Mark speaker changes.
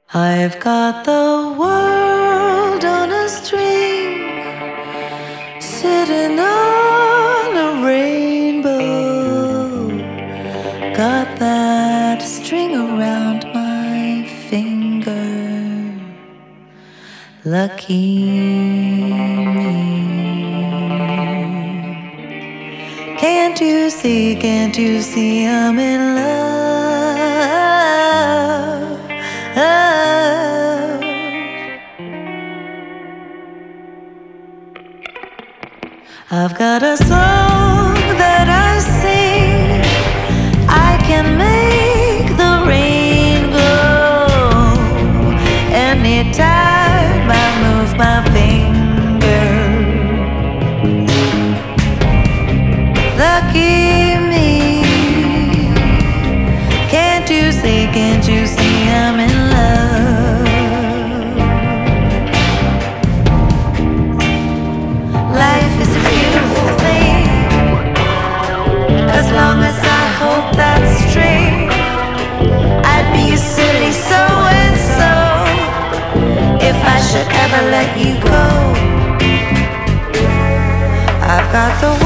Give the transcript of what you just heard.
Speaker 1: I've got the world on a string, sitting on a rainbow. Got that string around my finger. Lucky me. Can't you see I'm in love? I've got a song that I sing. I can make the rain go anytime I move my finger. Lucky me. Can't you see I'm in love? Life is a beautiful thing, as long as I hold that string. I'd be a silly so-and-so if I should ever let you go. I've got the